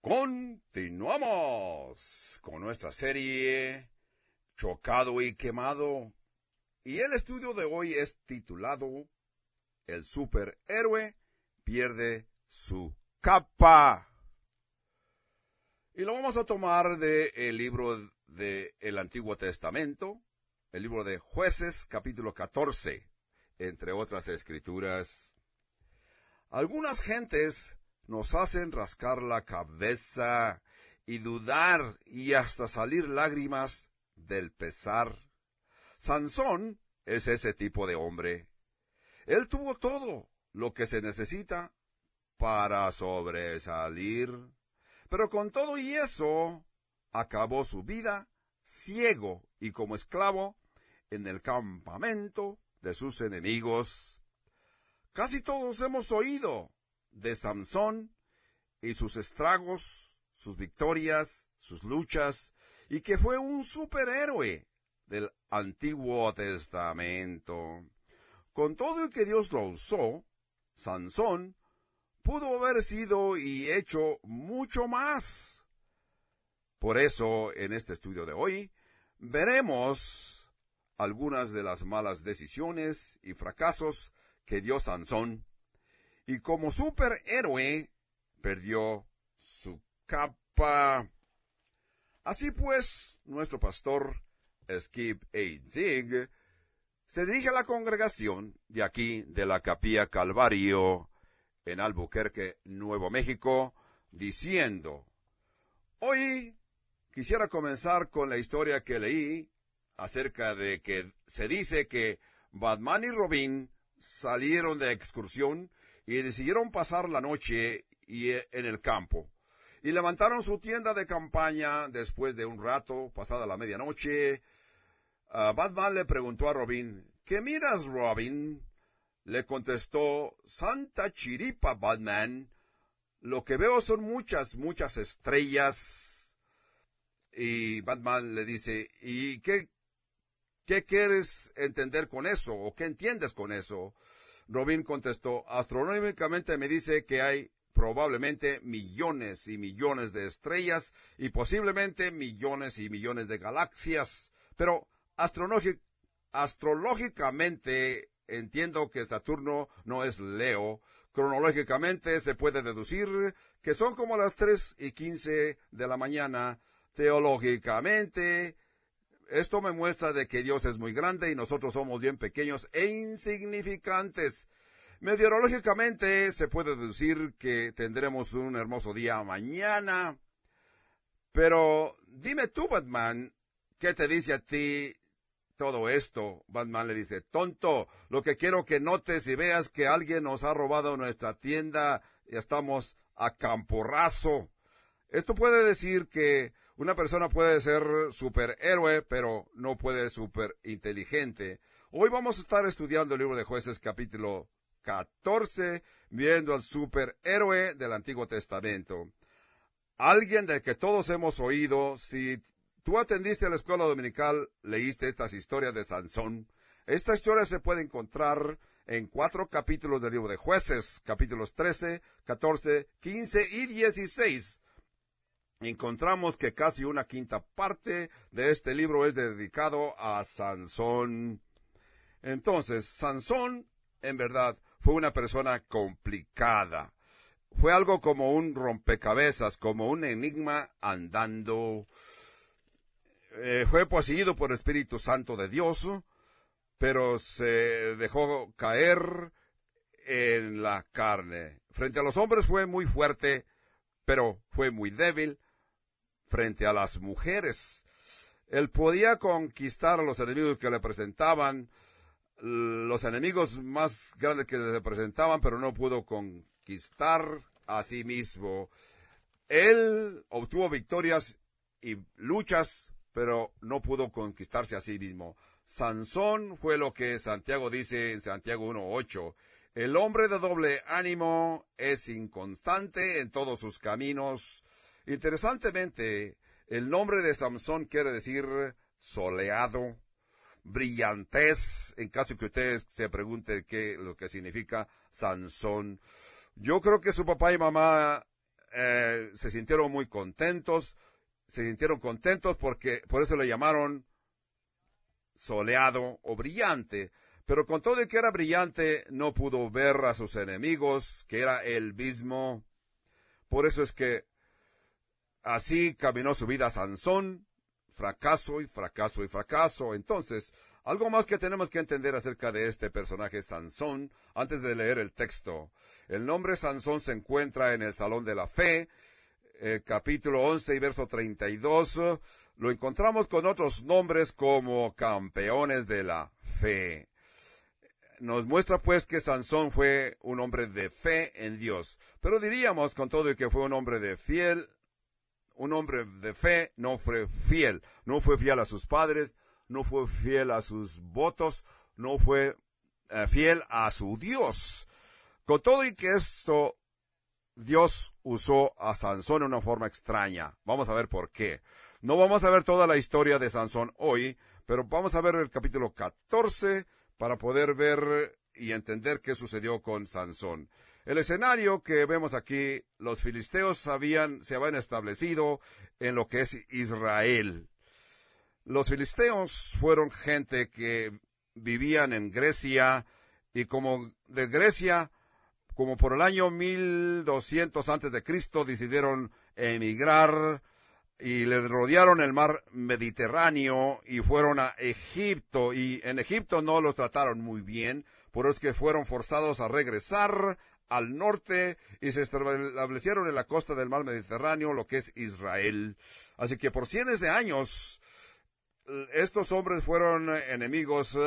Continuamos con nuestra serie Chocado y Quemado. Y el estudio de hoy es titulado El superhéroe pierde su capa. Y lo vamos a tomar del libro del Antiguo Testamento, el libro de Jueces, capítulo 14, entre otras escrituras. Algunas gentes nos hacen rascar la cabeza y dudar y hasta salir lágrimas del pesar. Sansón es ese tipo de hombre. Él tuvo todo lo que se necesita para sobresalir, pero con todo y eso, acabó su vida ciego y como esclavo en el campamento de sus enemigos. Casi todos hemos oído de Sansón y sus estragos, sus victorias, sus luchas, y que fue un superhéroe del Antiguo Testamento. Con todo y que Dios lo usó, Sansón pudo haber sido y hecho mucho más. Por eso, en este estudio de hoy, veremos algunas de las malas decisiones y fracasos que dio Sansón, y como superhéroe perdió su capa. Así pues, nuestro pastor Skip A. Zig se dirige a la congregación de aquí de la Capilla Calvario en Albuquerque, Nuevo México, diciendo: hoy quisiera comenzar con la historia que leí acerca de que se dice que Batman y Robin salieron de excursión y decidieron pasar la noche en el campo. Y levantaron su tienda de campaña después de un rato, pasada la medianoche. Batman le preguntó a Robin: ¿qué miras, Robin? Le contestó: Santa chiripa, Batman. Lo que veo son muchas estrellas. Y Batman le dice: ¿y qué quieres entender con eso? ¿O qué entiendes con eso? Robin contestó: astronómicamente me dice que hay probablemente millones y millones de estrellas y posiblemente millones y millones de galaxias. Pero astrológicamente entiendo que Saturno no es Leo. Cronológicamente se puede deducir que son como las 3:15 de la mañana. Teológicamente, esto me muestra de que Dios es muy grande y nosotros somos bien pequeños e insignificantes. Meteorológicamente se puede deducir que tendremos un hermoso día mañana. Pero dime tú, Batman, ¿qué te dice a ti todo esto? Batman le dice: tonto, lo que quiero que notes y veas que alguien nos ha robado nuestra tienda y estamos a camporrazo. Esto puede decir que una persona puede ser superhéroe, pero no puede ser superinteligente. Hoy vamos a estar estudiando el libro de Jueces, capítulo 14, viendo al superhéroe del Antiguo Testamento. Alguien del que todos hemos oído. Si tú atendiste a la escuela dominical, leíste estas historias de Sansón. Esta historia se puede encontrar en 4 capítulos del libro de Jueces, capítulos 13, 14, 15 y 16. Encontramos que casi una quinta parte de este libro es dedicado a Sansón. Entonces, Sansón, en verdad, fue una persona complicada. Fue algo como un rompecabezas, como un enigma andando. Fue poseído por el Espíritu Santo de Dios, pero se dejó caer en la carne. Frente a los hombres fue muy fuerte, pero fue muy débil frente a las mujeres. Él podía conquistar a los enemigos que le presentaban, los enemigos más grandes que le presentaban, pero no pudo conquistar a sí mismo. Él obtuvo victorias y luchas, pero no pudo conquistarse a sí mismo. Sansón fue lo que Santiago dice en Santiago 1:8. El hombre de doble ánimo es inconstante en todos sus caminos. Interesantemente, el nombre de Sansón quiere decir soleado, brillantez, en caso que ustedes se pregunten qué lo que significa Sansón. Yo creo que su papá y mamá se sintieron muy contentos, porque por eso le llamaron soleado o brillante. Pero con todo y que era brillante, no pudo ver a sus enemigos, que era él mismo. Por eso es que así caminó su vida Sansón, fracaso y fracaso y fracaso. Entonces, algo más que tenemos que entender acerca de este personaje Sansón, antes de leer el texto. El nombre Sansón se encuentra en el Salón de la Fe, capítulo 11 y verso 32. Lo encontramos con otros nombres como campeones de la fe. Nos muestra pues que Sansón fue un hombre de fe en Dios. Pero diríamos con todo y que fue un hombre de fe, no fue fiel. No fue fiel a sus padres, no fue fiel a sus votos, no fue fiel a su Dios. Con todo y que esto, Dios usó a Sansón de una forma extraña. Vamos a ver por qué. No vamos a ver toda la historia de Sansón hoy, pero vamos a ver el capítulo 14 para poder ver y entender qué sucedió con Sansón. El escenario que vemos aquí, los filisteos se habían establecido en lo que es Israel. Los filisteos fueron gente que vivían en Grecia, y como de Grecia, como por el año 1200 antes de Cristo, decidieron emigrar y le rodearon el mar Mediterráneo y fueron a Egipto, y en Egipto no los trataron muy bien, por eso es que fueron forzados a regresar al norte y se establecieron en la costa del mar Mediterráneo, lo que es Israel. Así que por cientos de años estos hombres fueron enemigos,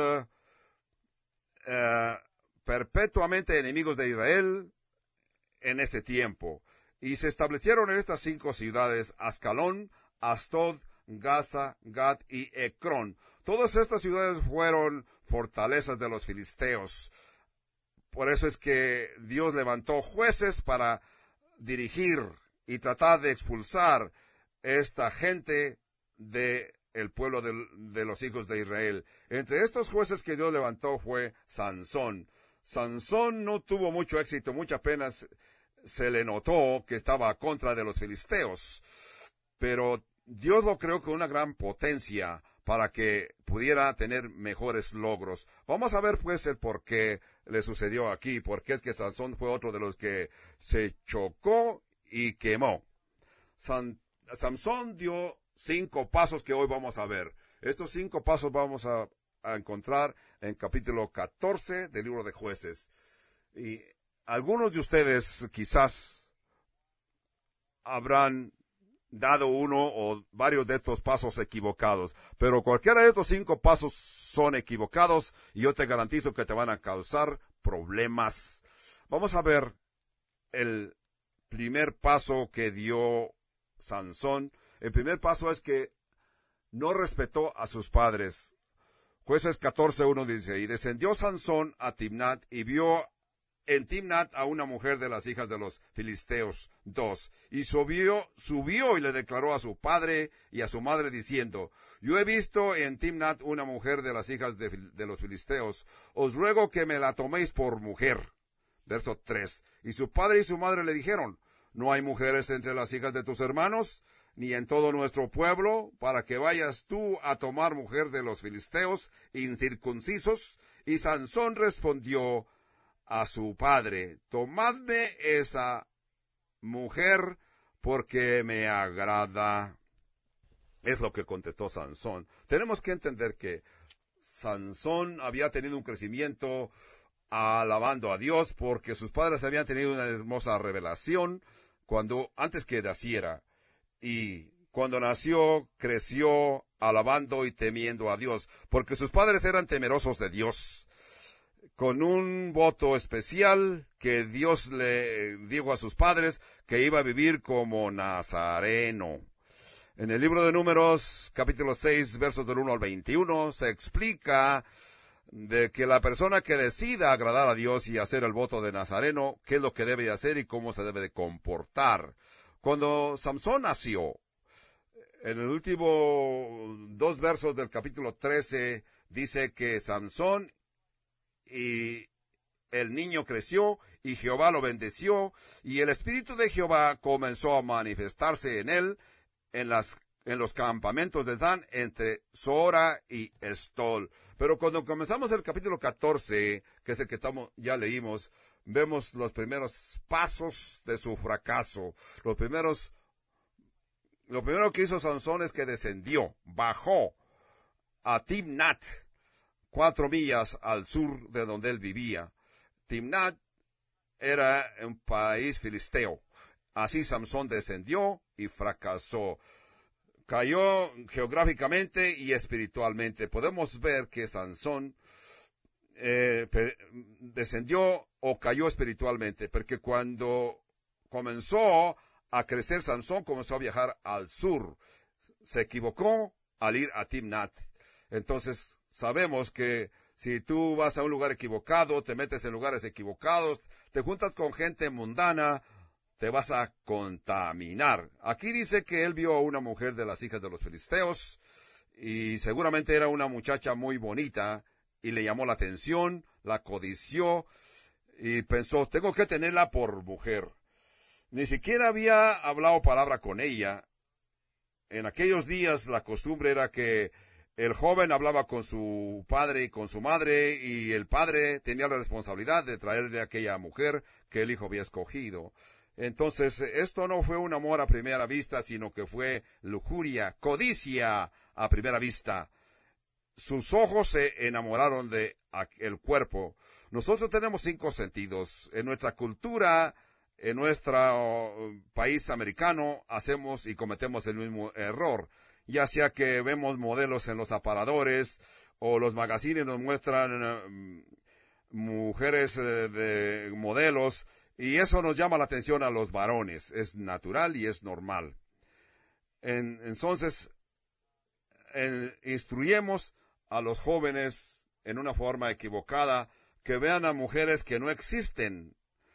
perpetuamente enemigos de Israel en ese tiempo. Y se establecieron en estas 5 ciudades: Ascalón, Asdod, Gaza, Gat y Ecrón. Todas estas ciudades fueron fortalezas de los filisteos. Por eso es que Dios levantó jueces para dirigir y tratar de expulsar esta gente del pueblo de los hijos de Israel. Entre estos jueces que Dios levantó fue Sansón. Sansón no tuvo mucho éxito, muchas penas se le notó que estaba a contra de los filisteos, pero Dios lo creó con una gran potencia para que pudiera tener mejores logros. Vamos a ver pues el por qué le sucedió aquí, porque es que Sansón fue otro de los que se chocó y quemó. Sansón dio 5 pasos que hoy vamos a ver. Estos 5 pasos vamos a encontrar en capítulo 14 del libro de Jueces. Y algunos de ustedes quizás habrán dado uno o varios de estos pasos equivocados, pero cualquiera de estos 5 pasos son equivocados y yo te garantizo que te van a causar problemas. Vamos a ver el primer paso que dio Sansón. El primer paso es que no respetó a sus padres. Jueces 14:1 dice: y descendió Sansón a Timnat y vio en Timnat a una mujer de las hijas de los filisteos. 2. Y subió y le declaró a su padre y a su madre diciendo: yo he visto en Timnat una mujer de las hijas de los filisteos. Os ruego que me la toméis por mujer. Verso 3. Y su padre y su madre le dijeron: no hay mujeres entre las hijas de tus hermanos, ni en todo nuestro pueblo, para que vayas tú a tomar mujer de los filisteos incircuncisos. Y Sansón respondió a su padre: tomadme esa mujer porque me agrada. Es lo que contestó Sansón. Tenemos que entender que Sansón había tenido un crecimiento alabando a Dios, porque sus padres habían tenido una hermosa revelación antes que naciera. Y cuando nació, creció alabando y temiendo a Dios, porque sus padres eran temerosos de Dios, con un voto especial que Dios le dijo a sus padres, que iba a vivir como nazareno. En el libro de Números, capítulo 6, versos del 1 al 21, se explica de que la persona que decida agradar a Dios y hacer el voto de nazareno, qué es lo que debe de hacer y cómo se debe de comportar. Cuando Sansón nació, en el último 2 versos del capítulo 13, dice que Sansón y el niño creció y Jehová lo bendeció, y el Espíritu de Jehová comenzó a manifestarse en él en los campamentos de Dan entre Zora y Estol. Pero cuando comenzamos el capítulo 14, que es el que ya leímos, vemos los primeros pasos de su fracaso. Lo primero que hizo Sansón es que descendió, bajó a Timnat, 4 millas al sur de donde él vivía. Timnat era un país filisteo. Así Sansón descendió y fracasó. Cayó geográficamente y espiritualmente. Podemos ver que Sansón descendió o cayó espiritualmente, porque cuando comenzó a crecer Sansón, comenzó a viajar al sur. Se equivocó al ir a Timnat. Entonces, sabemos que si tú vas a un lugar equivocado, te metes en lugares equivocados, te juntas con gente mundana, te vas a contaminar. Aquí dice que él vio a una mujer de las hijas de los filisteos, y seguramente era una muchacha muy bonita, y le llamó la atención, la codició, y pensó, tengo que tenerla por mujer. Ni siquiera había hablado palabra con ella. En aquellos días la costumbre era que el joven hablaba con su padre y con su madre, y el padre tenía la responsabilidad de traerle a aquella mujer que el hijo había escogido. Entonces, esto no fue un amor a primera vista, sino que fue lujuria, codicia a primera vista. Sus ojos se enamoraron de el cuerpo. Nosotros tenemos 5 sentidos. En nuestra cultura, en nuestro país americano, hacemos y cometemos el mismo error. Ya sea que vemos modelos en los aparadores, o los magazines nos muestran mujeres de modelos, y eso nos llama la atención a los varones. Es natural y es normal. Entonces, instruyemos a los jóvenes en una forma equivocada, que vean a mujeres que no existen,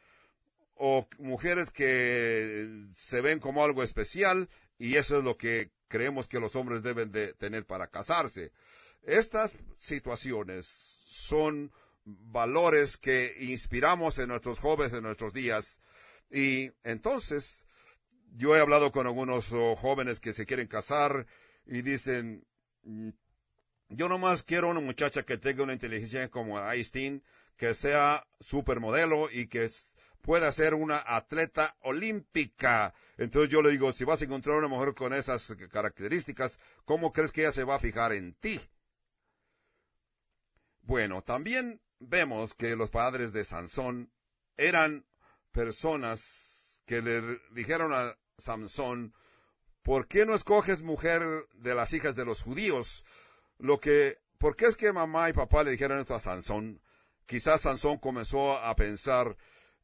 o mujeres que se ven como algo especial, y eso es lo que creemos que los hombres deben de tener para casarse. Estas situaciones son valores que inspiramos en nuestros jóvenes en nuestros días, y entonces yo he hablado con algunos jóvenes que se quieren casar y dicen, yo nomás quiero una muchacha que tenga una inteligencia como Einstein, que sea supermodelo y que pueda ser una atleta olímpica. Entonces yo le digo, si vas a encontrar una mujer con esas características, ¿cómo crees que ella se va a fijar en ti? Bueno, también vemos que los padres de Sansón eran personas que le dijeron a Sansón, ¿por qué no escoges mujer de las hijas de los judíos? ¿Por qué es que mamá y papá le dijeron esto a Sansón? Quizás Sansón comenzó a pensar,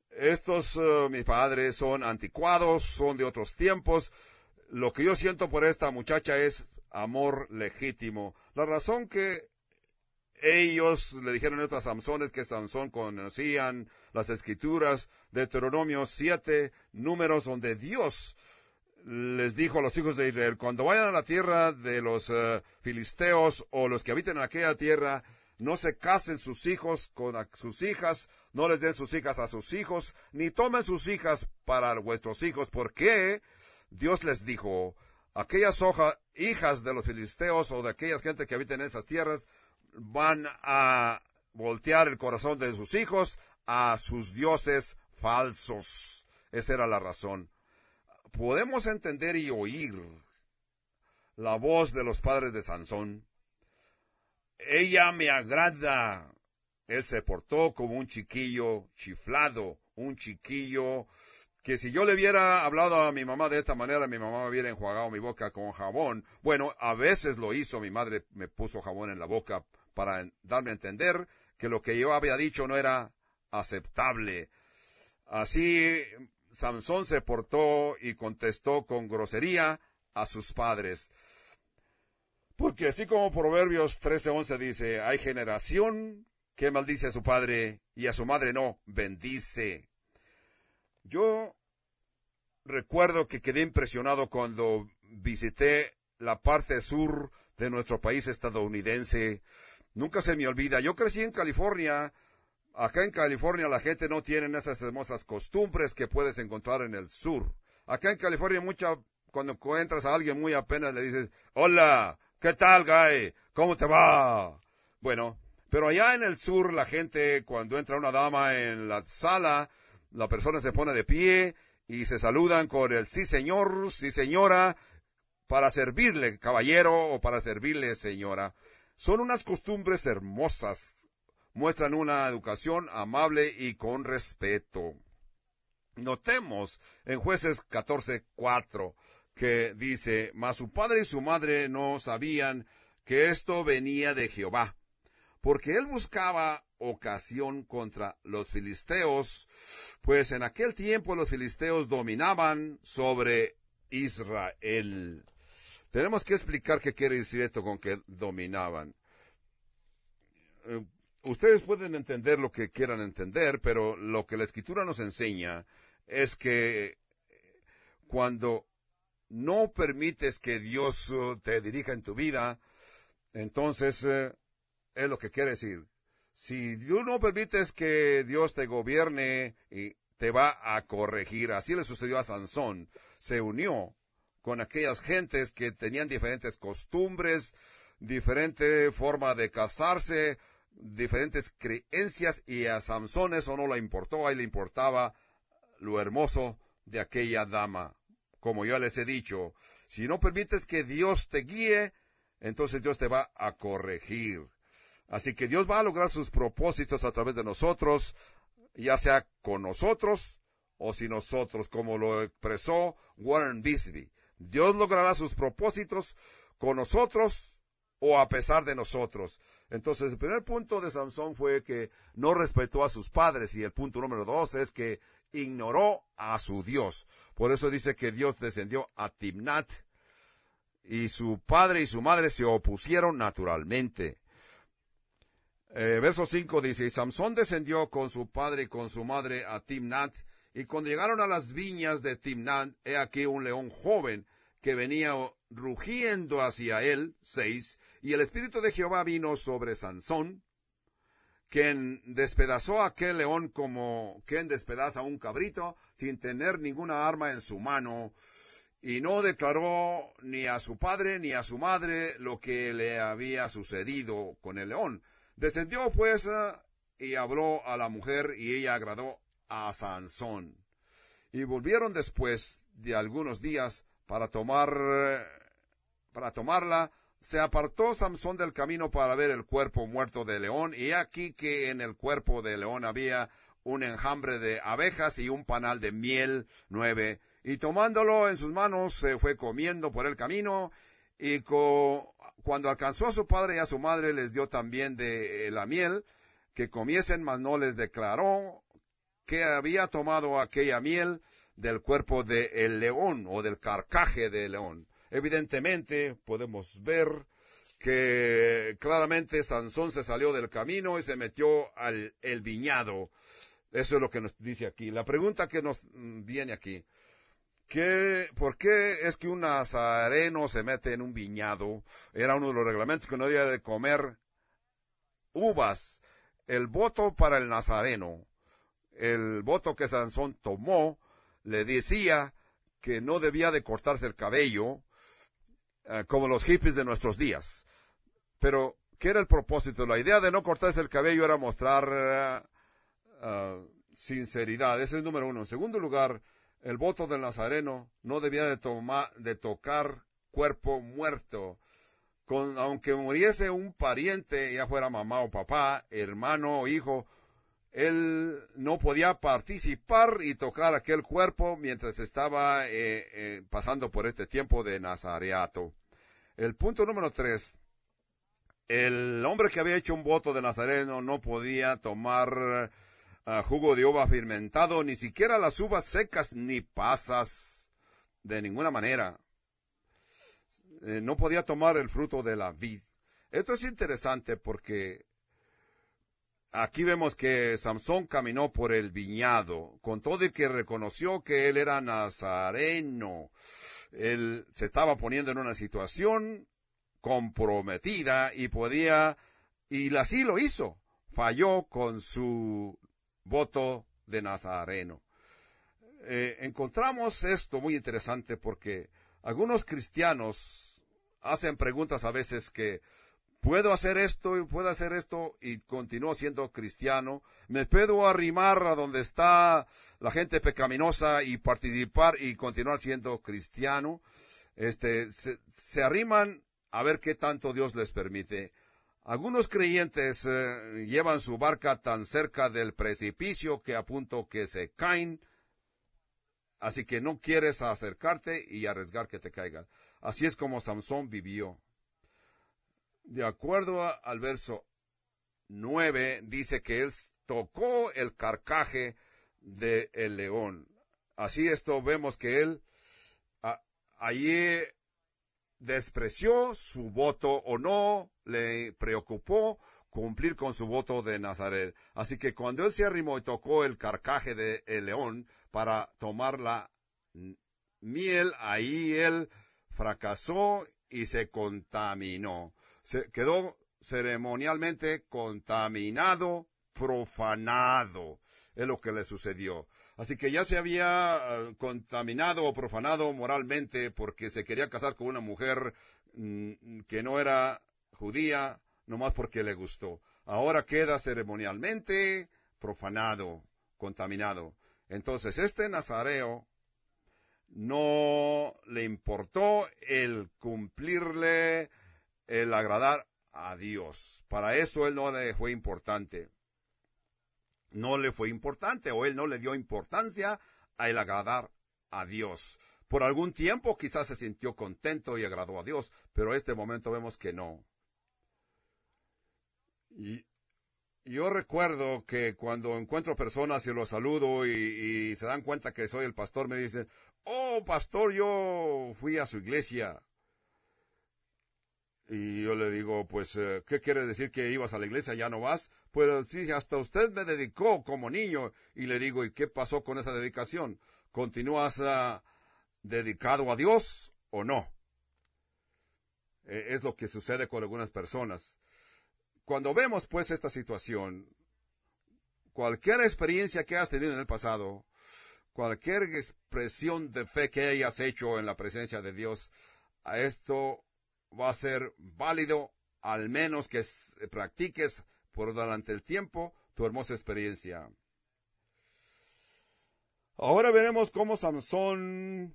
mis padres son anticuados, son de otros tiempos. Lo que yo siento por esta muchacha es amor legítimo. La razón que ellos le dijeron esto a Sansón es que Sansón conocían las escrituras, Deuteronomio 7, números donde Dios les dijo a los hijos de Israel, cuando vayan a la tierra de los filisteos o los que habiten en aquella tierra, no se casen sus hijos con sus hijas, no les den sus hijas a sus hijos, ni tomen sus hijas para vuestros hijos, porque Dios les dijo, aquellas hijas de los filisteos o de aquellas gente que habiten en esas tierras van a voltear el corazón de sus hijos a sus dioses falsos. Esa era la razón. Podemos entender y oír la voz de los padres de Sansón. Ella me agrada. Él se portó como un chiquillo chiflado, un chiquillo que si yo le hubiera hablado a mi mamá de esta manera, mi mamá me hubiera enjuagado mi boca con jabón. Bueno, a veces lo hizo, mi madre me puso jabón en la boca para darme a entender que lo que yo había dicho no era aceptable. Así Sansón se portó y contestó con grosería a sus padres. Porque así como Proverbios 13:11 dice, hay generación que maldice a su padre y a su madre no, bendice. Yo recuerdo que quedé impresionado cuando visité la parte sur de nuestro país estadounidense. Nunca se me olvida. Yo crecí en California, Acá en California la gente no tiene esas hermosas costumbres que puedes encontrar en el sur. Acá en California cuando encuentras a alguien muy apenas le dices, hola, ¿qué tal, guy? ¿Cómo te va? Bueno, pero allá en el sur la gente cuando entra una dama en la sala, la persona se pone de pie y se saludan con el sí señor, sí señora, para servirle caballero o para servirle señora. Son unas costumbres hermosas. Muestran una educación amable y con respeto. Notemos en Jueces 14:4 que dice, mas su padre y su madre no sabían que esto venía de Jehová, porque él buscaba ocasión contra los filisteos, pues en aquel tiempo los filisteos dominaban sobre Israel. Tenemos que explicar qué quiere decir esto con que dominaban. Ustedes pueden entender lo que quieran entender, pero lo que la Escritura nos enseña es que cuando no permites que Dios te dirija en tu vida, entonces es lo que quiere decir. Si tú no permites que Dios te gobierne, y te va a corregir. Así le sucedió a Sansón. Se unió con aquellas gentes que tenían diferentes costumbres, diferente forma de casarse, diferentes creencias, y a Sansón eso no le importó, a él le importaba lo hermoso de aquella dama. Como ya les he dicho, si no permites que Dios te guíe, entonces Dios te va a corregir. Así que Dios va a lograr sus propósitos a través de nosotros, ya sea con nosotros o sin nosotros, como lo expresó Warren Bisbee. Dios logrará sus propósitos con nosotros o a pesar de nosotros. Entonces, el primer punto de Sansón fue que no respetó a sus padres, y el punto número 2 es que ignoró a su Dios. Por eso dice que Dios descendió a Timnat, y su padre y su madre se opusieron naturalmente. Verso 5 dice, y Samsón descendió con su padre y con su madre a Timnat, y cuando llegaron a las viñas de Timnat, he aquí un león joven que venía rugiendo hacia él. 6, y el Espíritu de Jehová vino sobre Sansón, quien despedazó a aquel león como quien despedaza a un cabrito, sin tener ninguna arma en su mano, y no declaró ni a su padre ni a su madre lo que le había sucedido con el león. Descendió pues y habló a la mujer, y ella agradó a Sansón. Y volvieron después de algunos días para tomarla. Se apartó Samsón del camino para ver el cuerpo muerto del león, y aquí que en el cuerpo del león había un enjambre de abejas y un panal de miel. 9. Y tomándolo en sus manos se fue comiendo por el camino, y cuando alcanzó a su padre y a su madre les dio también de la miel que comiesen, mas no les declaró que había tomado aquella miel del cuerpo del león o del carcaje del león. Evidentemente podemos ver que claramente Sansón se salió del camino y se metió al viñado. Eso es lo que nos dice aquí. La pregunta que nos viene aquí, ¿por qué es que un nazareno se mete en un viñado? Era uno de los reglamentos que no debía de comer uvas. El voto para el nazareno, el voto que Sansón tomó, le decía que no debía de cortarse el cabello, como los hippies de nuestros días. Pero, ¿qué era el propósito? La idea de no cortarse el cabello era mostrar sinceridad. Ese es el número 1. En segundo lugar, el voto del nazareno no debía de tocar cuerpo muerto. Aunque muriese un pariente, ya fuera mamá o papá, hermano o hijo, él no podía participar y tocar aquel cuerpo mientras estaba pasando por este tiempo de nazareato. El punto número 3. El hombre que había hecho un voto de nazareno no podía tomar jugo de uva fermentado, ni siquiera las uvas secas ni pasas, de ninguna manera. No podía tomar el fruto de la vid. Esto es interesante porque aquí vemos que Samsón caminó por el viñado, con todo y que reconoció que él era nazareno. Él se estaba poniendo en una situación comprometida y así lo hizo. falló con su voto de nazareno. Encontramos esto muy interesante porque algunos cristianos hacen preguntas a veces que puedo hacer esto y puedo hacer esto y continúo siendo cristiano. Me puedo arrimar a donde está la gente pecaminosa y participar y continuar siendo cristiano. Se arriman a ver qué tanto Dios les permite. Algunos creyentes llevan su barca tan cerca del precipicio que a punto que se caen. Así que no quieres acercarte y arriesgar que te caigas. Así es como Samson vivió. De acuerdo al verso 9, dice que él tocó el carcaje del león. Así vemos que él allí despreció su voto o no le preocupó cumplir con su voto de Nazaret. Así que cuando él se arrimó y tocó el carcaje del león para tomar la miel, ahí él fracasó y se contaminó. Se quedó ceremonialmente contaminado, profanado. Es lo que le sucedió. Así que ya se había contaminado o profanado moralmente porque se quería casar con una mujer que no era judía, nomás porque le gustó. Ahora queda ceremonialmente profanado, contaminado. Entonces, nazareo no le importó el cumplirle, el agradar a Dios. Para eso él no le fue importante. No le fue importante o él no le dio importancia a el agradar a Dios. Por algún tiempo quizás se sintió contento y agradó a Dios, pero en este momento vemos que no. Y yo recuerdo que cuando encuentro personas y los saludo y se dan cuenta que soy el pastor, me dicen, oh, pastor, yo fui a su iglesia. Y yo le digo, pues, ¿qué quiere decir que ibas a la iglesia? ¿Ya no vas? Pues sí, hasta usted me dedicó como niño. Y le digo, ¿y qué pasó con esa dedicación? ¿Continúas dedicado a Dios o no? Es lo que sucede con algunas personas. Cuando vemos, pues, esta situación, cualquier experiencia que hayas tenido en el pasado, cualquier expresión de fe que hayas hecho en la presencia de Dios, a esto va a ser válido, al menos que practiques por durante el tiempo tu hermosa experiencia. Ahora veremos cómo Samson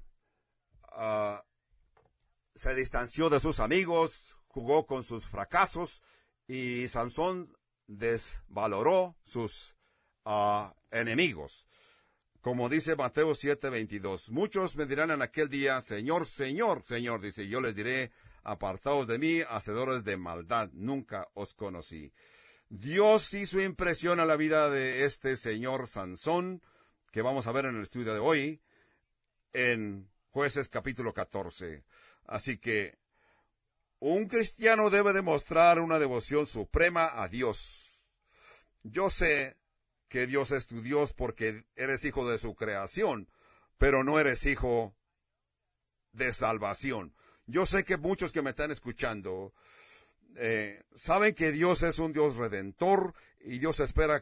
se distanció de sus amigos, jugó con sus fracasos, y Samson desvaloró sus enemigos. Como dice Mateo 7:22, muchos me dirán en aquel día, Señor, Señor, Señor, dice, y yo les diré, apartaos de mí, hacedores de maldad, nunca os conocí. Dios hizo impresión a la vida de este señor Sansón, que vamos a ver en el estudio de hoy, en Jueces capítulo 14. Así que un cristiano debe demostrar una devoción suprema a Dios. Yo sé que Dios es tu Dios porque eres hijo de su creación, pero no eres hijo de salvación. Yo sé que muchos que me están escuchando saben que Dios es un Dios redentor y Dios espera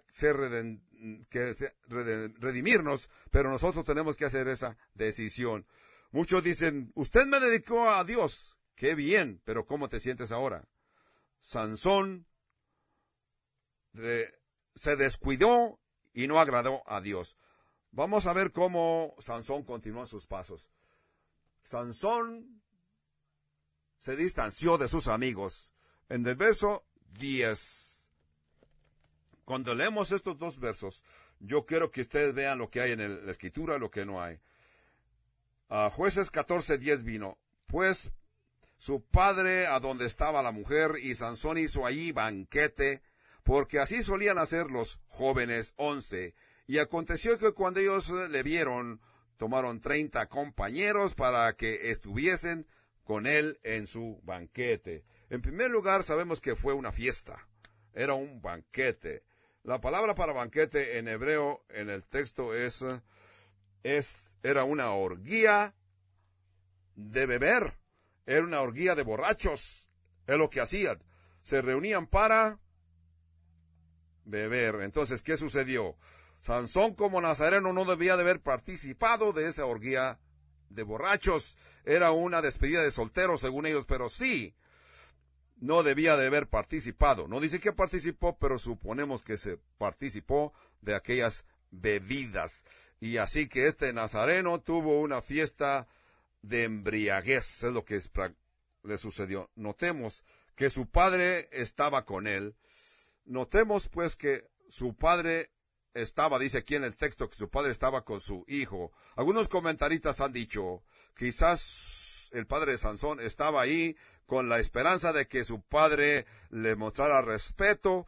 redimirnos, pero nosotros tenemos que hacer esa decisión. Muchos dicen, usted me dedicó a Dios. Qué bien, pero ¿cómo te sientes ahora? Sansón se descuidó y no agradó a Dios. Vamos a ver cómo Sansón continuó sus pasos. Sansón se distanció de sus amigos. En el verso 10, cuando leemos estos dos versos, yo quiero que ustedes vean lo que hay en la escritura, lo que no hay. Jueces 14:10 vino, pues su padre a donde estaba la mujer, y Sansón hizo allí banquete, porque así solían hacer los jóvenes 11. Y aconteció que cuando ellos le vieron, tomaron 30 compañeros para que estuviesen con él en su banquete. En primer lugar, sabemos que fue una fiesta. Era un banquete. La palabra para banquete en hebreo, en el texto, era una orgía de beber. Era una orgía de borrachos. Es lo que hacían. Se reunían para beber. Entonces, ¿qué sucedió? Sansón como nazareno no debía de haber participado de esa orgía de borrachos. Era una despedida de solteros según ellos, pero sí, no debía de haber participado. No dice que participó, pero suponemos que se participó de aquellas bebidas. Y así que este nazareno tuvo una fiesta de embriaguez, es lo que le sucedió. Notemos que su padre estaba con él. Notemos pues que su padre dice aquí en el texto que su padre estaba con su hijo. Algunos comentaristas han dicho, quizás el padre de Sansón estaba ahí con la esperanza de que su padre le mostrara respeto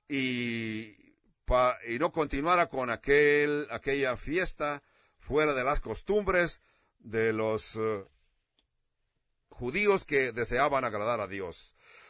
y no continuara con aquella fiesta fuera de las costumbres de los judíos que deseaban agradar a Dios.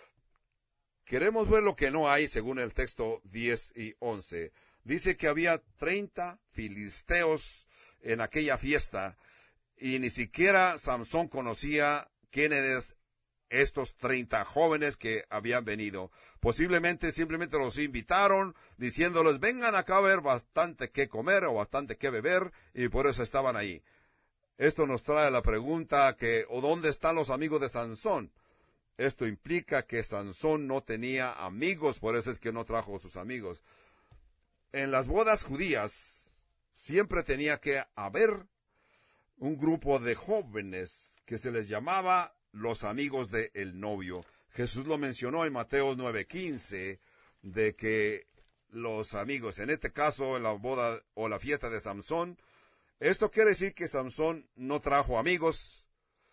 Queremos ver lo que no hay según el texto 10 y 11. Dice que había 30 filisteos en aquella fiesta y ni siquiera Samsón conocía quiénes eran estos 30 jóvenes que habían venido. Posiblemente simplemente los invitaron diciéndoles, vengan acá a ver bastante que comer o bastante que beber, y por eso estaban ahí. Esto nos trae la pregunta ¿o dónde están los amigos de Sansón? Esto implica que Sansón no tenía amigos, por eso es que no trajo a sus amigos. En las bodas judías siempre tenía que haber un grupo de jóvenes que se les llamaba los amigos del novio. Jesús lo mencionó en Mateo 9:15, de que los amigos, en este caso en la boda o la fiesta de Samsón, esto quiere decir que Samsón no trajo amigos,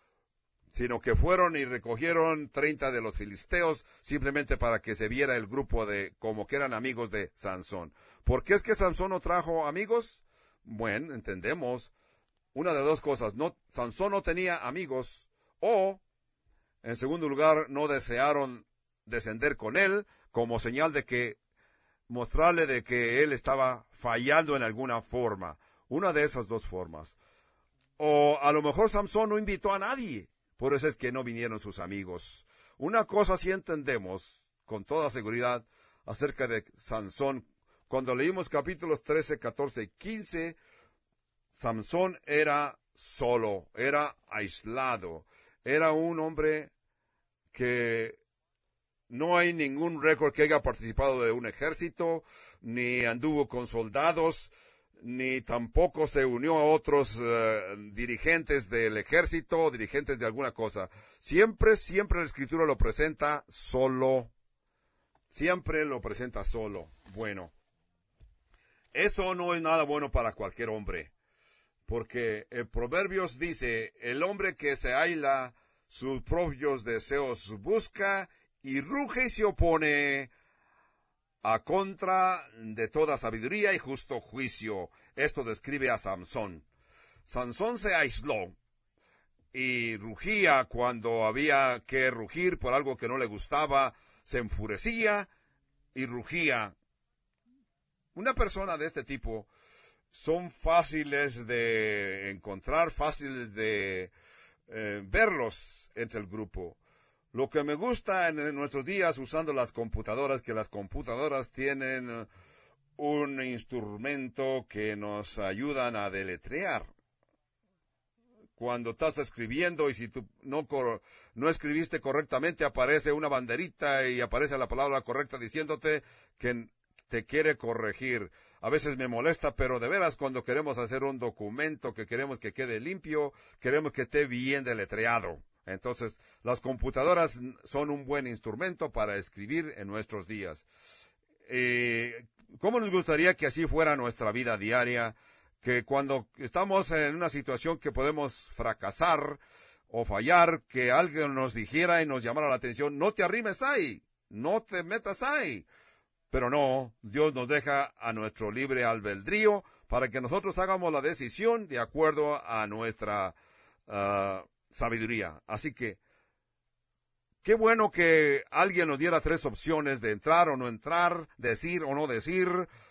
sino que fueron y recogieron 30 de los filisteos simplemente para que se viera el grupo como que eran amigos de Sansón. ¿Por qué es que Sansón no trajo amigos? Bueno, entendemos una de dos cosas. Sansón no tenía amigos, o, en segundo lugar, no desearon descender con él como señal de que mostrarle de que él estaba fallando en alguna forma. Una de esas dos formas. O a lo mejor Sansón no invitó a nadie. Por eso es que no vinieron sus amigos. Una cosa sí entendemos con toda seguridad acerca de Sansón. Cuando leímos capítulos 13, 14 y 15, Sansón era solo, era aislado. Era un hombre que no hay ningún récord que haya participado de un ejército, ni anduvo con soldados, ni tampoco se unió a otros dirigentes del ejército, dirigentes de alguna cosa. Siempre la Escritura lo presenta solo. Siempre lo presenta solo. Bueno, eso no es nada bueno para cualquier hombre, porque el Proverbios dice, el hombre que se aísla sus propios deseos busca y ruge y se opone a contra de toda sabiduría y justo juicio. Esto describe a Sansón. Sansón se aisló y rugía cuando había que rugir por algo que no le gustaba, se enfurecía y rugía. Una persona de este tipo son fáciles de encontrar, fáciles de verlos entre el grupo. Lo que me gusta en nuestros días usando las computadoras, que las computadoras tienen un instrumento que nos ayudan a deletrear. Cuando estás escribiendo y si tú no escribiste correctamente, aparece una banderita y aparece la palabra correcta diciéndote que te quiere corregir. A veces me molesta, pero de veras cuando queremos hacer un documento que queremos que quede limpio, queremos que esté bien deletreado. Entonces, las computadoras son un buen instrumento para escribir en nuestros días. ¿Cómo nos gustaría que así fuera nuestra vida diaria? Que cuando estamos en una situación que podemos fracasar o fallar, que alguien nos dijera y nos llamara la atención, no te arrimes ahí, no te metas ahí. Pero no, Dios nos deja a nuestro libre albedrío para que nosotros hagamos la decisión de acuerdo a nuestra sabiduría. Así que, qué bueno que alguien nos diera 3 opciones de entrar o no entrar, decir o no decir,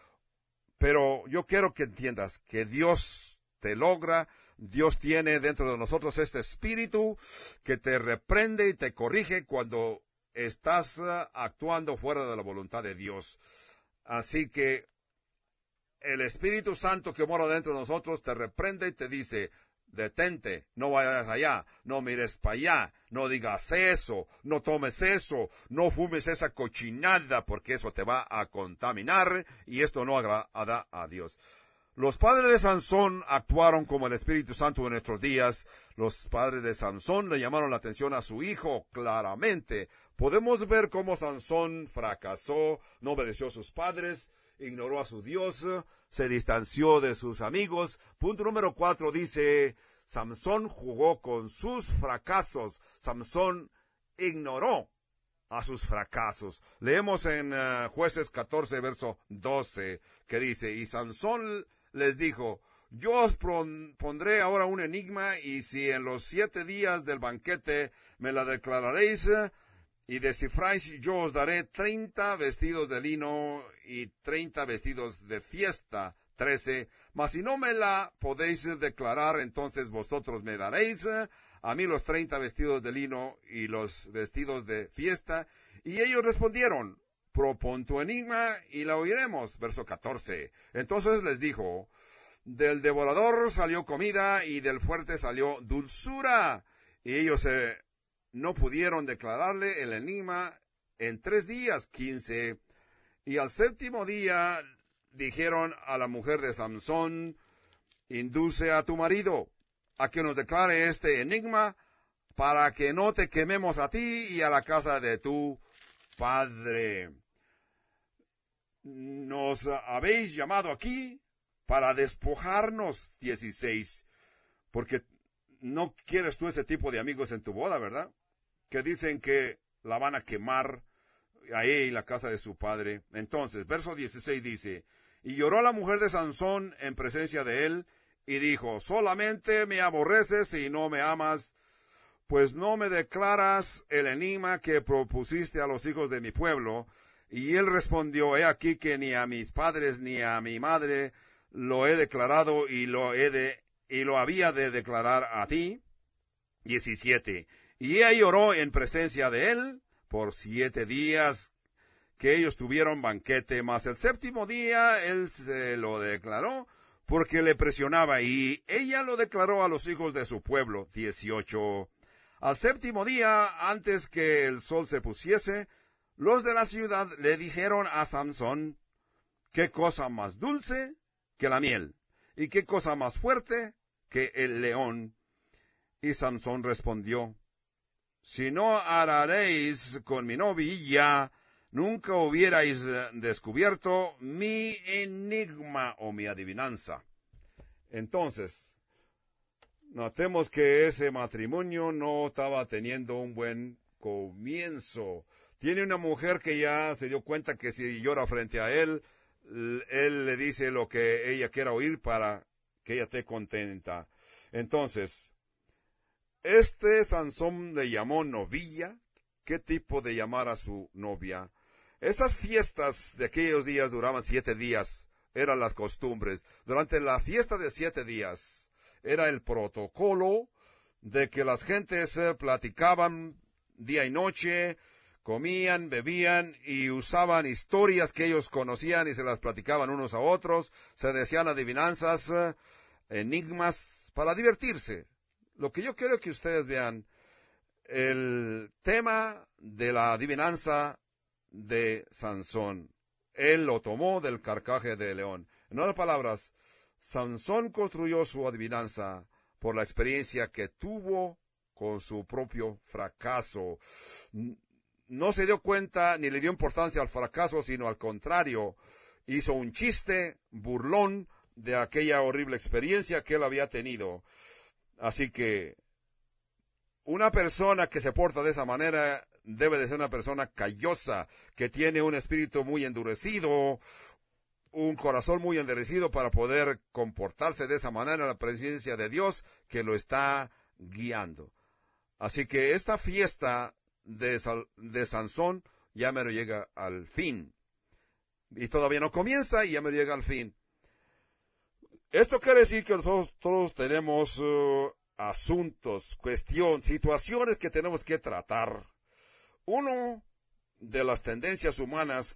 pero yo quiero que entiendas que Dios te logra, Dios tiene dentro de nosotros este espíritu que te reprende y te corrige cuando estás actuando fuera de la voluntad de Dios. Así que el Espíritu Santo que mora dentro de nosotros te reprende y te dice, detente, no vayas allá, no mires para allá, no digas eso, no tomes eso, no fumes esa cochinada, porque eso te va a contaminar y esto no agrada a Dios. Los padres de Sansón actuaron como el Espíritu Santo en nuestros días. Los padres de Sansón le llamaron la atención a su hijo claramente. Podemos ver cómo Sansón fracasó, no obedeció a sus padres, ignoró a su Dios, se distanció de sus amigos. Punto número 4 dice, Sansón jugó con sus fracasos. Sansón ignoró a sus fracasos. Leemos en Jueces 14, verso 12, que dice, y Sansón les dijo, yo os pondré ahora un enigma, y si en los 7 días del banquete me la declararéis y descifráis, yo os daré 30 vestidos de lino y 30 vestidos de fiesta. 13. Mas si no me la podéis declarar, entonces vosotros me daréis a mí los 30 vestidos de lino y los vestidos de fiesta. Y ellos respondieron, propon tu enigma y la oiremos. Verso 14. Entonces les dijo, del devorador salió comida y del fuerte salió dulzura. Y ellos no pudieron declararle el enigma en 3 días. 15. Y al 7º día dijeron a la mujer de Sansón, induce a tu marido a que nos declare este enigma para que no te quememos a ti y a la casa de tu padre. Nos habéis llamado aquí para despojarnos. 16. Porque no quieres tú ese tipo de amigos en tu boda, ¿verdad? Que dicen que la van a quemar a ella y la casa de su padre. Entonces, verso 16 dice, y lloró la mujer de Sansón en presencia de él, y dijo, solamente me aborreces y no me amas, pues no me declaras el enigma que propusiste a los hijos de mi pueblo. Y él respondió, he aquí que ni a mis padres ni a mi madre lo he declarado y lo había de declarar a ti. 17. Y ella lloró en presencia de él por 7 días que ellos tuvieron banquete, mas el 7º día él se lo declaró porque le presionaba, y ella lo declaró a los hijos de su pueblo. 18. Al 7º día, antes que el sol se pusiese, los de la ciudad le dijeron a Sansón, qué cosa más dulce que la miel, y qué cosa más fuerte que el león. Y Sansón respondió, si no araréis con mi novia, nunca hubierais descubierto mi enigma o mi adivinanza. Entonces, notemos que ese matrimonio no estaba teniendo un buen comienzo. Tiene una mujer que ya se dio cuenta que si llora frente a él le dice lo que ella quiera oír para que ella esté contenta. Entonces, Sansón le llamó novilla. ¿Qué tipo de llamar a su novia? Esas fiestas de aquellos días duraban 7 días. Eran las costumbres. Durante la fiesta de 7 días era el protocolo de que las gentes platicaban día y noche, comían, bebían y usaban historias que ellos conocían y se las platicaban unos a otros. Se decían adivinanzas, enigmas para divertirse. Lo que yo quiero que ustedes vean, el tema de la adivinanza de Sansón. Él lo tomó del carcaje de león. En otras palabras, Sansón construyó su adivinanza por la experiencia que tuvo con su propio fracaso. No se dio cuenta ni le dio importancia al fracaso, sino al contrario, hizo un chiste burlón de aquella horrible experiencia que él había tenido. Así que una persona que se porta de esa manera debe de ser una persona callosa, que tiene un espíritu muy endurecido, un corazón muy endurecido para poder comportarse de esa manera en la presencia de Dios que lo está guiando. Así que esta fiesta de Sansón ya me llega al fin. Y todavía no comienza y ya me llega al fin. Esto quiere decir que nosotros tenemos asuntos, situaciones que tenemos que tratar. Uno de las tendencias humanas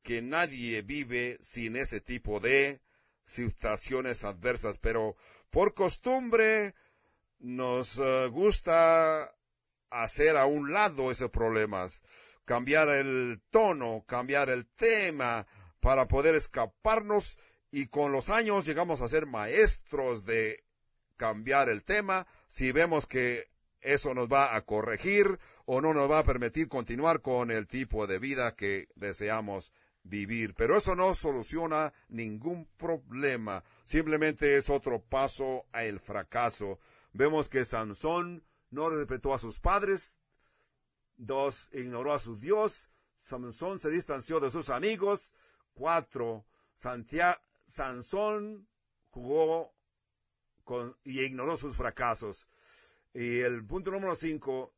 que nadie vive sin ese tipo de situaciones adversas, pero por costumbre nos gusta hacer a un lado esos problemas, cambiar el tono, cambiar el tema para poder escaparnos, y con los años llegamos a ser maestros de cambiar el tema si vemos que eso nos va a corregir o no nos va a permitir continuar con el tipo de vida que deseamos vivir. Pero eso no soluciona ningún problema, simplemente es otro paso al fracaso. Vemos que Sansón no respetó a sus padres. 2, ignoró a su Dios. Sansón se distanció de sus amigos. 4, Sansón jugó y ignoró sus fracasos. Y el punto número 5,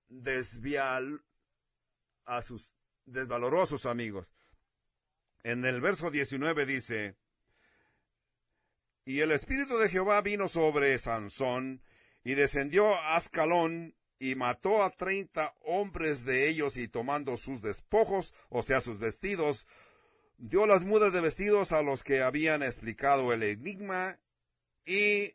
desvaloró a sus amigos. En el verso 19 dice: y el Espíritu de Jehová vino sobre Sansón, y descendió a Ascalón, y mató a 30 hombres de ellos, y tomando sus despojos, o sea, sus vestidos, dio las mudas de vestidos a los que habían explicado el enigma, y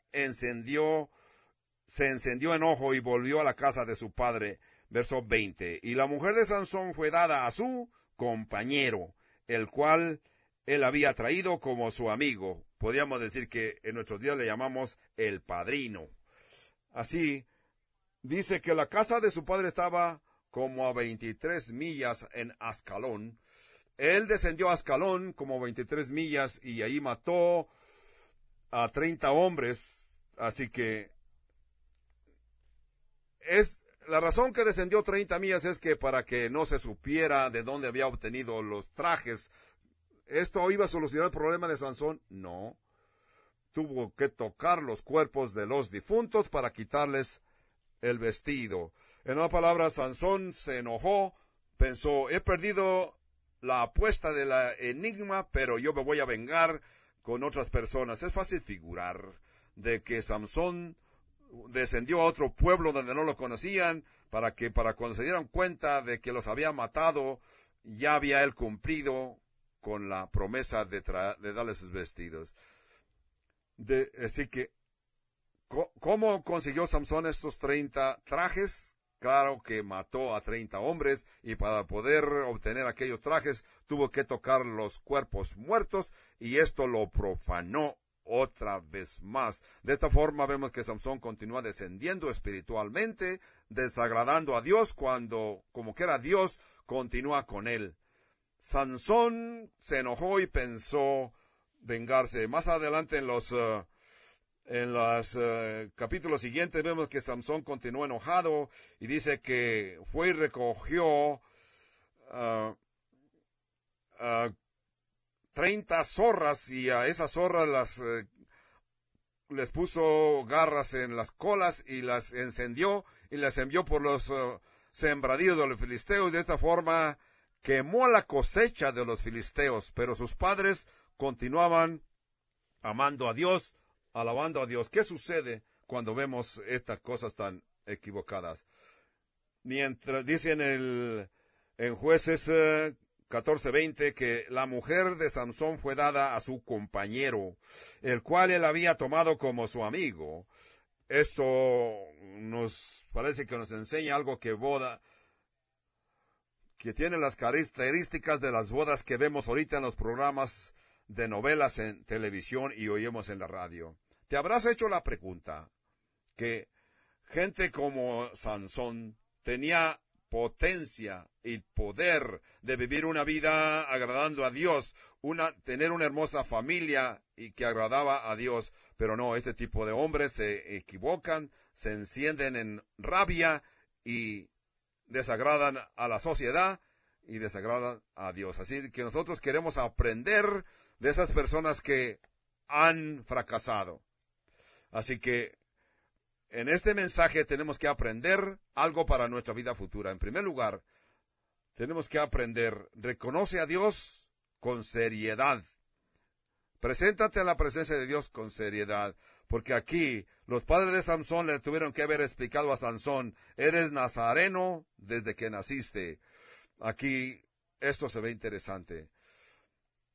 se encendió enojo y volvió a la casa de su padre. Verso 20. Y la mujer de Sansón fue dada a su compañero, el cual él había traído como su amigo. Podríamos decir que en nuestros días le llamamos el padrino. Así, dice que la casa de su padre estaba como a 23 millas en Ascalón. Él descendió a Ascalón como 23 millas y ahí mató a 30 hombres. Así que la razón que descendió 30 millas es que para que no se supiera de dónde había obtenido los trajes. ¿Esto iba a solucionar el problema de Sansón? No. Tuvo que tocar los cuerpos de los difuntos para quitarles el vestido. En una palabra, Sansón se enojó, pensó: he perdido la apuesta de la enigma, pero yo me voy a vengar con otras personas. Es fácil figurar de que Sansón descendió a otro pueblo donde no lo conocían, para cuando se dieran cuenta de que los había matado, ya había él cumplido con la promesa de darle sus vestidos. Así que, ¿cómo consiguió Sansón estos 30 trajes? Claro que mató a 30 hombres, y para poder obtener aquellos trajes tuvo que tocar los cuerpos muertos, y esto lo profanó otra vez más. De esta forma vemos que Sansón continúa descendiendo espiritualmente, desagradando a Dios, cuando, como quiera, Dios continúa con él. Sansón se enojó y pensó vengarse. Más adelante en los capítulos siguientes vemos que Sansón continuó enojado y dice que fue y recogió 30 zorras, y a esas zorras les puso garras en las colas y las encendió y las envió por los sembradíos de los filisteos, y de esta forma quemó la cosecha de los filisteos. Pero sus padres continuaban amando a Dios, alabando a Dios. ¿Qué sucede cuando vemos estas cosas tan equivocadas? Mientras dice en Jueces 14:20 que la mujer de Sansón fue dada a su compañero, el cual él había tomado como su amigo. Esto nos parece que nos enseña algo que tiene las características de las bodas que vemos ahorita en los programas de novelas en televisión y oímos en la radio. ¿Te habrás hecho la pregunta que gente como Sansón tenía potencia y poder de vivir una vida agradando a Dios, tener una hermosa familia y que agradaba a Dios? Pero no, este tipo de hombres se equivocan, se encienden en rabia y desagradan a la sociedad y desagradan a Dios. Así que nosotros queremos aprender de esas personas que han fracasado. Así que en este mensaje tenemos que aprender algo para nuestra vida futura. En primer lugar, tenemos que aprender: reconoce a Dios con seriedad. Preséntate en la presencia de Dios con seriedad. Porque aquí los padres de Sansón le tuvieron que haber explicado a Sansón: eres nazareno desde que naciste. Aquí esto se ve interesante.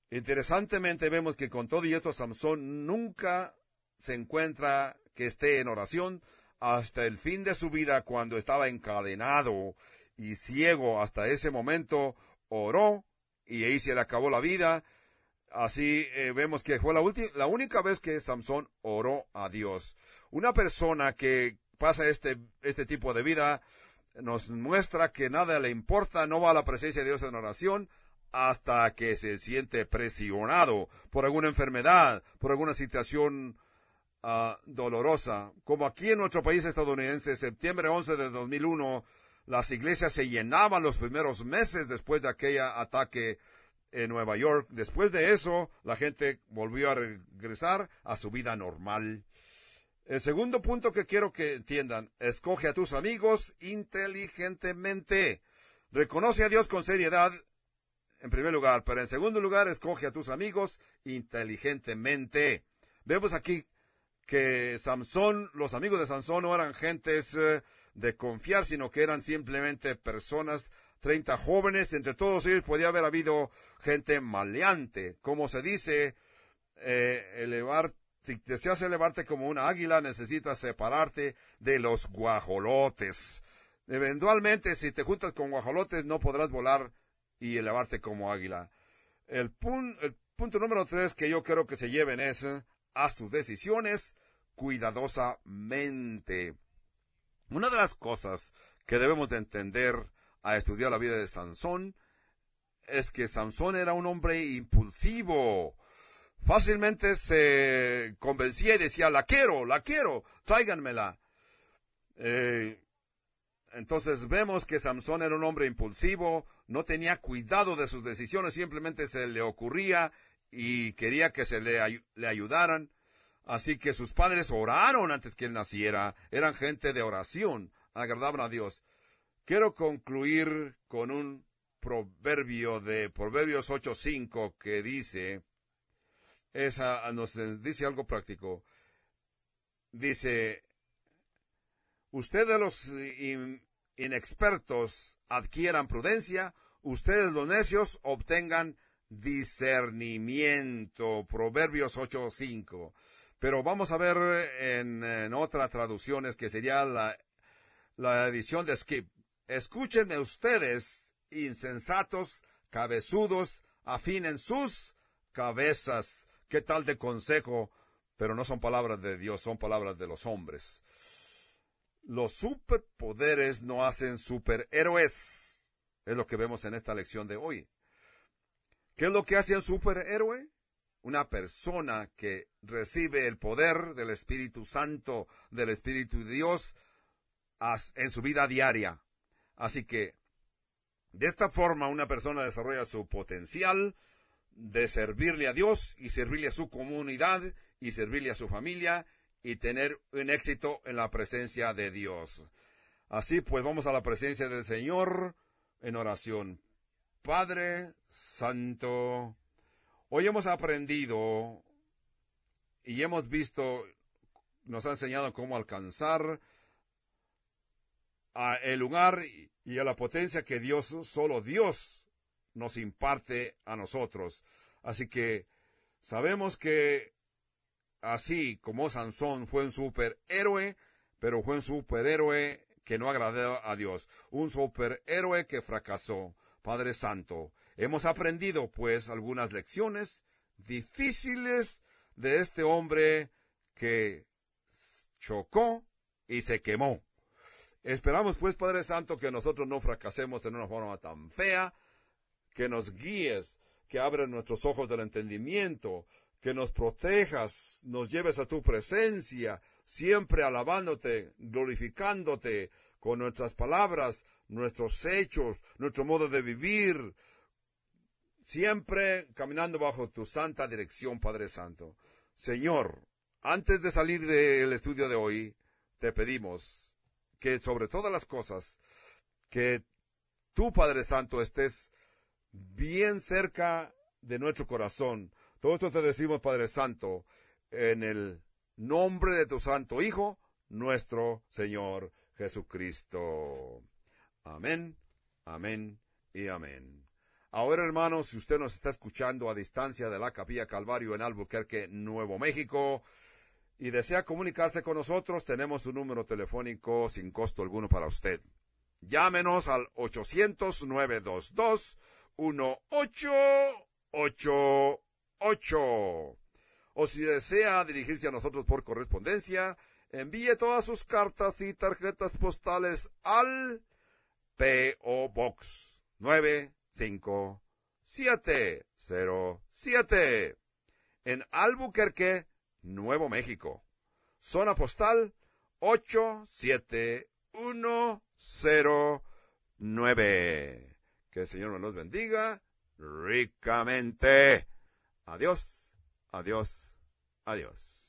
Interesantemente vemos que con todo y esto Samsón nunca se encuentra que esté en oración hasta el fin de su vida, cuando estaba encadenado y ciego. Hasta ese momento oró y ahí se le acabó la vida. Así vemos que fue la única vez que Samsón oró a Dios. Una persona que pasa este tipo de vida nos muestra que nada le importa, no va a la presencia de Dios en oración hasta que se siente presionado por alguna enfermedad, por alguna situación dolorosa. Como aquí en nuestro país estadounidense, septiembre 11 de 2001, las iglesias se llenaban los primeros meses después de aquel ataque en Nueva York. Después de eso, la gente volvió a regresar a su vida normal. El segundo punto que quiero que entiendan: escoge a tus amigos inteligentemente. Reconoce a Dios con seriedad, en primer lugar, pero en segundo lugar, escoge a tus amigos inteligentemente. Vemos aquí que Samsón, los amigos de Samsón no eran gentes de confiar, sino que eran simplemente personas, 30 jóvenes. Entre todos ellos podía haber habido gente maleante. Como se dice, si deseas elevarte como una águila, necesitas separarte de los guajolotes. Eventualmente, si te juntas con guajolotes, no podrás volar y elevarte como águila. El punto número 3 que yo creo que se lleven es: haz tus decisiones cuidadosamente. Una de las cosas que debemos de entender a estudiar la vida de Sansón es que Sansón era un hombre impulsivo. Fácilmente se convencía y decía: la quiero, tráiganmela. Entonces vemos que Samsón era un hombre impulsivo, no tenía cuidado de sus decisiones, simplemente se le ocurría y quería que se le ayudaran. Así que sus padres oraron antes que él naciera, eran gente de oración, agradaban a Dios. Quiero concluir con un proverbio de Proverbios 8:5 que dice, nos dice algo práctico. Dice: ustedes los inexpertos adquieran prudencia, ustedes los necios obtengan discernimiento. Proverbios 8:5. Pero vamos a ver en otras traducciones, que sería la edición de Skip. Escúchenme ustedes, insensatos, cabezudos, afinen sus cabezas. ¿Qué tal de consejo? Pero no son palabras de Dios, son palabras de los hombres. Los superpoderes no hacen superhéroes. Es lo que vemos en esta lección de hoy. ¿Qué es lo que hace un superhéroe? Una persona que recibe el poder del Espíritu Santo, del Espíritu de Dios, en su vida diaria. Así que, de esta forma, una persona desarrolla su potencial de servirle a Dios y servirle a su comunidad y servirle a su familia y tener un éxito en la presencia de Dios. Así pues, vamos a la presencia del Señor en oración. Padre Santo, hoy hemos aprendido y hemos visto, nos ha enseñado cómo alcanzar el lugar y a la potencia que Dios, solo Dios, nos imparte a nosotros. Así que sabemos que así como Sansón fue un superhéroe, pero fue un superhéroe que no agradó a Dios, un superhéroe que fracasó. Padre Santo, hemos aprendido pues algunas lecciones difíciles de este hombre que chocó y se quemó. Esperamos pues, Padre Santo, que nosotros no fracasemos en una forma tan fea, que nos guíes, que abras nuestros ojos del entendimiento, que nos protejas, nos lleves a tu presencia, siempre alabándote, glorificándote con nuestras palabras, nuestros hechos, nuestro modo de vivir, siempre caminando bajo tu santa dirección, Padre Santo. Señor, antes de salir del estudio de hoy, te pedimos que sobre todas las cosas, que tú, Padre Santo, estés bien cerca de nuestro corazón. Todo esto te decimos, Padre Santo, en el nombre de tu Santo Hijo, nuestro Señor Jesucristo. Amén, amén y amén. Ahora, hermanos, si usted nos está escuchando a distancia de la Capilla Calvario en Albuquerque, Nuevo México, y desea comunicarse con nosotros, tenemos un número telefónico sin costo alguno para usted. Llámenos al 800-922-1888. O si desea dirigirse a nosotros por correspondencia, envíe todas sus cartas y tarjetas postales al P.O. Box 95707 en Albuquerque, Nuevo México. Zona postal 87109. Que el Señor nos los bendiga ricamente. Adiós, adiós, adiós.